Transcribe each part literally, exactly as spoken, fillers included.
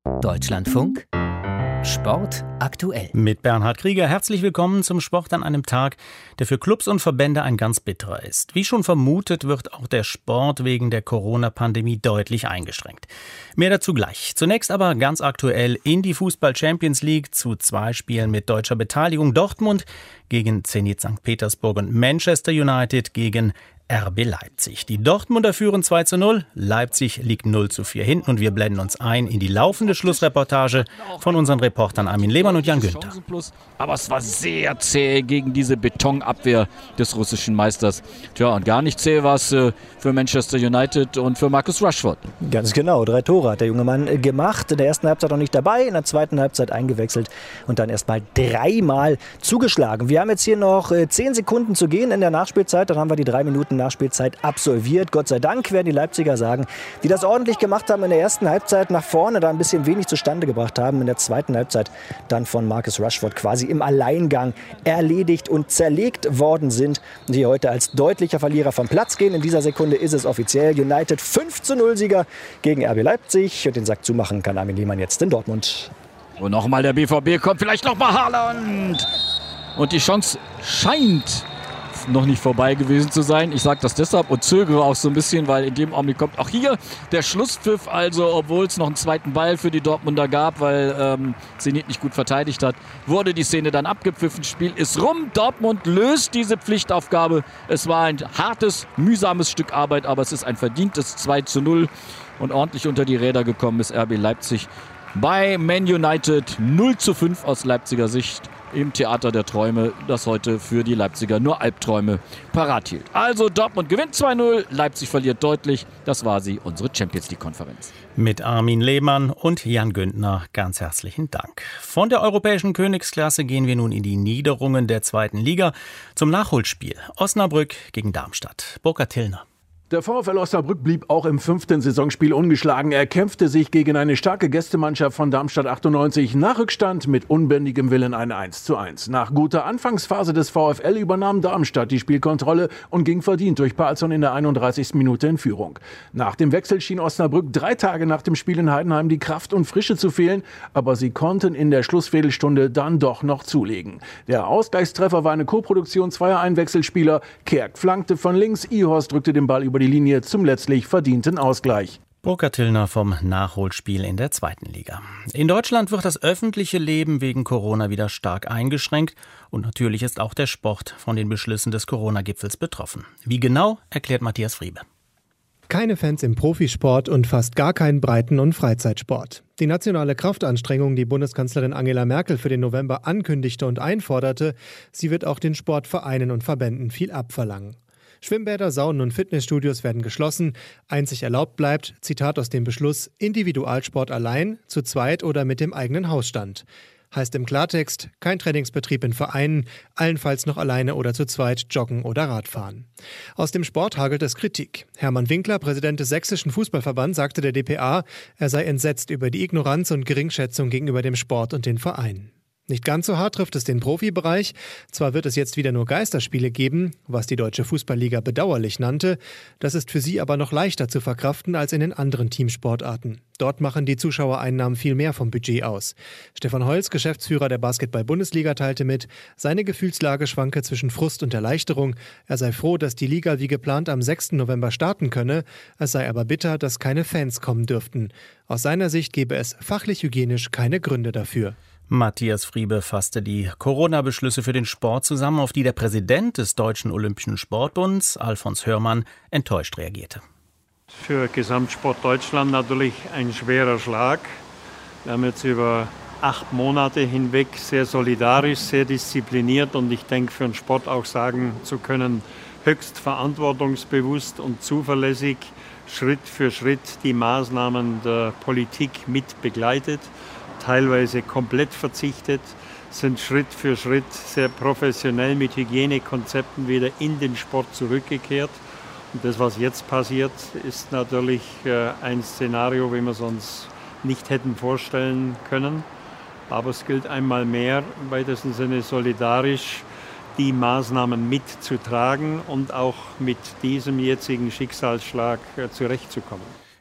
Deutschlandfunk Sport aktuell. Mit Bernhard Krieger herzlich willkommen zum Sport an einem Tag, der für Clubs und Verbände ein ganz bitterer ist. Wie schon vermutet, wird auch der Sport wegen der Corona-Pandemie deutlich eingeschränkt. Mehr dazu gleich. Zunächst aber ganz aktuell in die Fußball-Champions League zu zwei Spielen mit deutscher Beteiligung. Dortmund gegen Zenit Sankt Petersburg und Manchester United gegen R B Leipzig. Die Dortmunder führen zwei zu null, Leipzig liegt null zu vier hinten und wir blenden uns ein in die laufende Schlussreportage von unseren Reportern Armin Lehmann und Jan Günther. Aber es war sehr zäh gegen diese Betonabwehr des russischen Meisters. Tja, und gar nicht zäh war es äh, für Manchester United und für Marcus Rashford. Ganz genau, drei Tore hat der junge Mann gemacht. In der ersten Halbzeit noch nicht dabei, in der zweiten Halbzeit eingewechselt und dann erst mal dreimal zugeschlagen. Wir haben jetzt hier noch äh, zehn Sekunden zu gehen in der Nachspielzeit, dann haben wir die drei Minuten Nachspielzeit absolviert. Gott sei Dank, werden die Leipziger sagen, die das ordentlich gemacht haben in der ersten Halbzeit, nach vorne da ein bisschen wenig zustande gebracht haben. In der zweiten Halbzeit dann von Marcus Rashford quasi im Alleingang erledigt und zerlegt worden sind, die heute als deutlicher Verlierer vom Platz gehen. In dieser Sekunde ist es offiziell. United fünf zu null Sieger gegen R B Leipzig. Und den Sack zumachen kann Armin Lehmann jetzt in Dortmund. Und nochmal der B V B kommt, vielleicht nochmal Haaland. Und die Chance scheint noch nicht vorbei gewesen zu sein. Ich sage das deshalb und zögere auch so ein bisschen, weil in dem Augenblick kommt auch hier der Schlusspfiff. Also, obwohl es noch einen zweiten Ball für die Dortmunder gab, weil ähm, Zenit nicht gut verteidigt hat, wurde die Szene dann abgepfiffen. Spiel ist rum. Dortmund löst diese Pflichtaufgabe. Es war ein hartes, mühsames Stück Arbeit, aber es ist ein verdientes zwei zu null. Und ordentlich unter die Räder gekommen ist R B Leipzig bei Man United null zu fünf aus Leipziger Sicht. Im Theater der Träume, das heute für die Leipziger nur Albträume parat hielt. Also Dortmund gewinnt zwei null, Leipzig verliert deutlich. Das war sie, unsere Champions-League-Konferenz. Mit Armin Lehmann und Jan Günther ganz herzlichen Dank. Von der europäischen Königsklasse gehen wir nun in die Niederungen der zweiten Liga zum Nachholspiel. Osnabrück gegen Darmstadt. Burkhard Tillner. Der VfL Osnabrück blieb auch im fünften Saisonspiel ungeschlagen. Er kämpfte sich gegen eine starke Gästemannschaft von Darmstadt achtundneunzig nach Rückstand mit unbändigem Willen ein eins zu eins. Nach guter Anfangsphase des VfL übernahm Darmstadt die Spielkontrolle und ging verdient durch Palsson in der einunddreißigsten Minute in Führung. Nach dem Wechsel schien Osnabrück drei Tage nach dem Spiel in Heidenheim die Kraft und Frische zu fehlen, aber sie konnten in der Schlussviertelstunde dann doch noch zulegen. Der Ausgleichstreffer war eine Koproduktion zweier Einwechselspieler. Kerk flankte von links, Ihorst drückte den Ball über die Linie zum letztlich verdienten Ausgleich. Burkhard Tillner vom Nachholspiel in der zweiten Liga. In Deutschland wird das öffentliche Leben wegen Corona wieder stark eingeschränkt und natürlich ist auch der Sport von den Beschlüssen des Corona-Gipfels betroffen. Wie genau, erklärt Matthias Friebe. Keine Fans im Profisport und fast gar keinen Breiten- und Freizeitsport. Die nationale Kraftanstrengung, die Bundeskanzlerin Angela Merkel für den November ankündigte und einforderte, sie wird auch den Sportvereinen und Verbänden viel abverlangen. Schwimmbäder, Saunen und Fitnessstudios werden geschlossen. Einzig erlaubt bleibt, Zitat aus dem Beschluss, Individualsport allein, zu zweit oder mit dem eigenen Hausstand. Heißt im Klartext, kein Trainingsbetrieb in Vereinen, allenfalls noch alleine oder zu zweit joggen oder Radfahren. Aus dem Sport hagelt es Kritik. Hermann Winkler, Präsident des Sächsischen Fußballverbands, sagte der D P A, er sei entsetzt über die Ignoranz und Geringschätzung gegenüber dem Sport und den Vereinen. Nicht ganz so hart trifft es den Profibereich. Zwar wird es jetzt wieder nur Geisterspiele geben, was die Deutsche Fußballliga bedauerlich nannte. Das ist für sie aber noch leichter zu verkraften als in den anderen Teamsportarten. Dort machen die Zuschauereinnahmen viel mehr vom Budget aus. Stefan Holz, Geschäftsführer der Basketball-Bundesliga, teilte mit, seine Gefühlslage schwanke zwischen Frust und Erleichterung. Er sei froh, dass die Liga wie geplant am sechsten November starten könne. Es sei aber bitter, dass keine Fans kommen dürften. Aus seiner Sicht gebe es fachlich-hygienisch keine Gründe dafür. Matthias Friebe fasste die Corona-Beschlüsse für den Sport zusammen, auf die der Präsident des Deutschen Olympischen Sportbunds, Alfons Hörmann, enttäuscht reagierte. Für Gesamtsport Deutschland natürlich ein schwerer Schlag. Wir haben jetzt über acht Monate hinweg sehr solidarisch, sehr diszipliniert und ich denke, für den Sport auch sagen zu können, höchst verantwortungsbewusst und zuverlässig Schritt für Schritt die Maßnahmen der Politik mit begleitet. Teilweise komplett verzichtet, sind Schritt für Schritt sehr professionell mit Hygienekonzepten wieder in den Sport zurückgekehrt. Und das, was jetzt passiert, ist natürlich ein Szenario, wie wir es uns nicht hätten vorstellen können. Aber es gilt einmal mehr, im weitesten Sinne solidarisch, die Maßnahmen mitzutragen und auch mit diesem jetzigen Schicksalsschlag zurechtzukommen.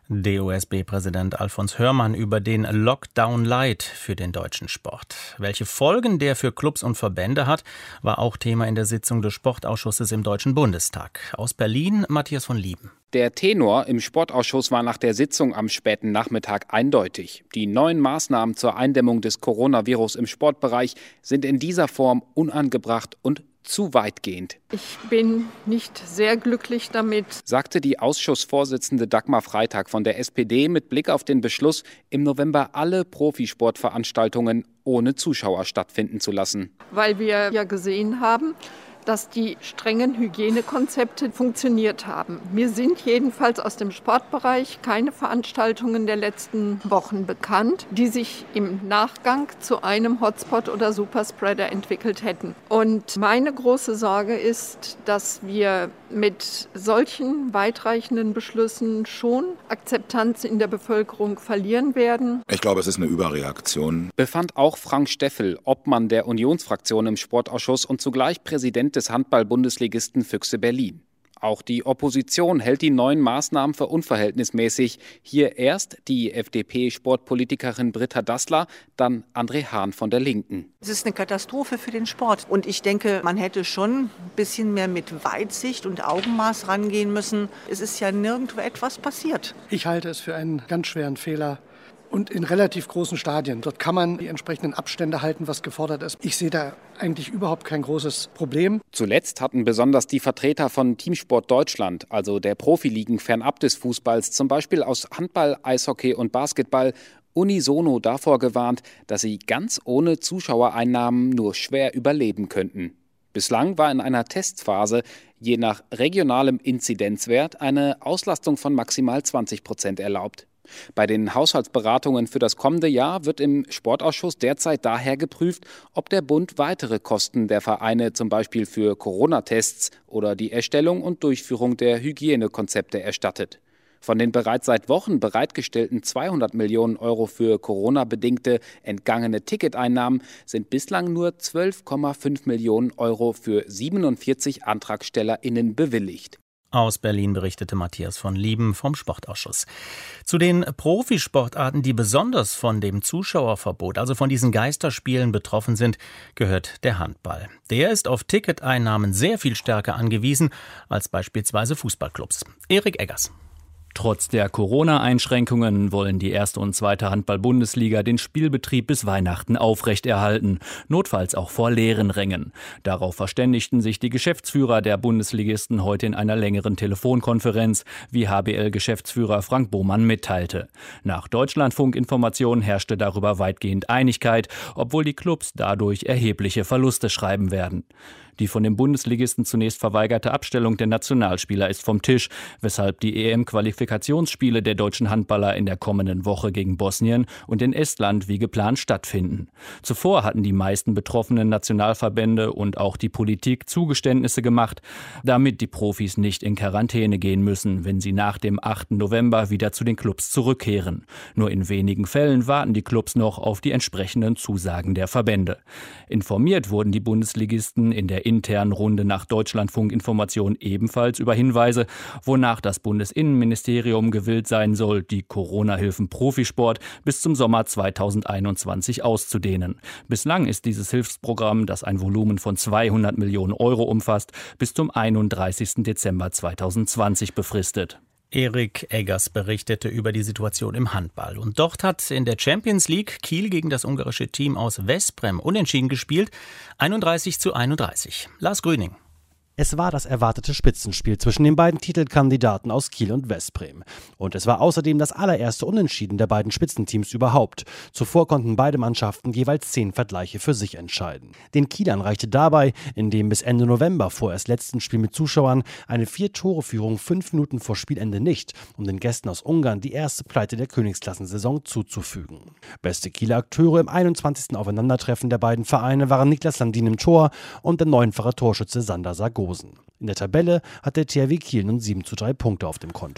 D O S B-Präsident Alfons Hörmann über den Lockdown Light für den deutschen Sport. Welche Folgen der für Clubs und Verbände hat, war auch Thema in der Sitzung des Sportausschusses im Deutschen Bundestag. Aus Berlin Matthias von Lieben. Der Tenor im Sportausschuss war nach der Sitzung am späten Nachmittag eindeutig. Die neuen Maßnahmen zur Eindämmung des Coronavirus im Sportbereich sind in dieser Form unangebracht und zu weitgehend. Ich bin nicht sehr glücklich damit, sagte die Ausschussvorsitzende Dagmar Freitag von der S P D mit Blick auf den Beschluss, im November alle Profisportveranstaltungen ohne Zuschauer stattfinden zu lassen. Weil wir ja gesehen haben, dass die strengen Hygienekonzepte funktioniert haben. Mir sind jedenfalls aus dem Sportbereich keine Veranstaltungen der letzten Wochen bekannt, die sich im Nachgang zu einem Hotspot oder Superspreader entwickelt hätten. Und meine große Sorge ist, dass wir mit solchen weitreichenden Beschlüssen schon Akzeptanz in der Bevölkerung verlieren werden. Ich glaube, es ist eine Überreaktion. Befand auch Frank Steffel, Obmann der Unionsfraktion im Sportausschuss und zugleich Präsident des Handball-Bundesligisten Füchse Berlin. Auch die Opposition hält die neuen Maßnahmen für unverhältnismäßig. Hier erst die F D P-Sportpolitikerin Britta Dassler, dann André Hahn von der Linken. Es ist eine Katastrophe für den Sport. Und ich denke, man hätte schon ein bisschen mehr mit Weitsicht und Augenmaß rangehen müssen. Es ist ja nirgendwo etwas passiert. Ich halte es für einen ganz schweren Fehler. Und in relativ großen Stadien. Dort kann man die entsprechenden Abstände halten, was gefordert ist. Ich sehe da eigentlich überhaupt kein großes Problem. Zuletzt hatten besonders die Vertreter von Teamsport Deutschland, also der Profiligen fernab des Fußballs, zum Beispiel aus Handball, Eishockey und Basketball, unisono davor gewarnt, dass sie ganz ohne Zuschauereinnahmen nur schwer überleben könnten. Bislang war in einer Testphase je nach regionalem Inzidenzwert eine Auslastung von maximal zwanzig Prozent erlaubt. Bei den Haushaltsberatungen für das kommende Jahr wird im Sportausschuss derzeit daher geprüft, ob der Bund weitere Kosten der Vereine zum Beispiel für Corona-Tests oder die Erstellung und Durchführung der Hygienekonzepte erstattet. Von den bereits seit Wochen bereitgestellten zweihundert Millionen Euro für Corona-bedingte entgangene Ticketeinnahmen sind bislang nur zwölf Komma fünf Millionen Euro für siebenundvierzig AntragstellerInnen bewilligt. Aus Berlin berichtete Matthias von Lieben vom Sportausschuss. Zu den Profisportarten, die besonders von dem Zuschauerverbot, also von diesen Geisterspielen betroffen sind, gehört der Handball. Der ist auf Ticketeinnahmen sehr viel stärker angewiesen als beispielsweise Fußballclubs. Erik Eggers. Trotz der Corona-Einschränkungen wollen die erste und zweite Handball-Bundesliga den Spielbetrieb bis Weihnachten aufrechterhalten, notfalls auch vor leeren Rängen. Darauf verständigten sich die Geschäftsführer der Bundesligisten heute in einer längeren Telefonkonferenz, wie H B L-Geschäftsführer Frank Bohmann mitteilte. Nach Deutschlandfunk-Informationen herrschte darüber weitgehend Einigkeit, obwohl die Clubs dadurch erhebliche Verluste schreiben werden. Die von den Bundesligisten zunächst verweigerte Abstellung der Nationalspieler ist vom Tisch, weshalb die E M-Qualifikationsspiele der deutschen Handballer in der kommenden Woche gegen Bosnien und in Estland wie geplant stattfinden. Zuvor hatten die meisten betroffenen Nationalverbände und auch die Politik Zugeständnisse gemacht, damit die Profis nicht in Quarantäne gehen müssen, wenn sie nach dem achten November wieder zu den Clubs zurückkehren. Nur in wenigen Fällen warten die Clubs noch auf die entsprechenden Zusagen der Verbände. Informiert wurden die Bundesligisten in der internen Runde nach Deutschlandfunk-Informationen ebenfalls über Hinweise, wonach das Bundesinnenministerium gewillt sein soll, die Corona-Hilfen Profisport bis zum Sommer zweitausendeinundzwanzig auszudehnen. Bislang ist dieses Hilfsprogramm, das ein Volumen von zweihundert Millionen Euro umfasst, bis zum einunddreißigsten Dezember zweitausendzwanzig befristet. Erik Eggers berichtete über die Situation im Handball. Und dort hat in der Champions League Kiel gegen das ungarische Team aus Veszprém unentschieden gespielt. einunddreißig zu einunddreißig. Lars Grüning. Es war das erwartete Spitzenspiel zwischen den beiden Titelkandidaten aus Kiel und Veszprém. Und es war außerdem das allererste Unentschieden der beiden Spitzenteams überhaupt. Zuvor konnten beide Mannschaften jeweils zehn Vergleiche für sich entscheiden. Den Kielern reichte dabei, in dem bis Ende November vorerst letzten Spiel mit Zuschauern, eine Vier-Tore-Führung fünf Minuten vor Spielende nicht, um den Gästen aus Ungarn die erste Pleite der Königsklassensaison zuzufügen. Beste Kieler Akteure im einundzwanzigsten Aufeinandertreffen der beiden Vereine waren Niklas Landin im Tor und der neunfache Torschütze Sander Sargosen. In der Tabelle hat der T H W Kiel nun sieben zu drei Punkte auf dem Konto.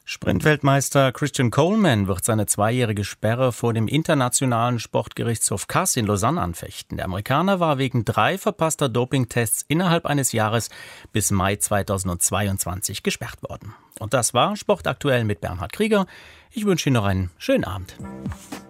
Sprintweltmeister Christian Coleman wird seine zweijährige Sperre vor dem Internationalen Sportgerichtshof C A S in Lausanne anfechten. Der Amerikaner war wegen drei verpasster Dopingtests innerhalb eines Jahres bis Mai zweitausendzweiundzwanzig gesperrt worden. Und das war Sport aktuell mit Bernhard Krieger. Ich wünsche Ihnen noch einen schönen Abend.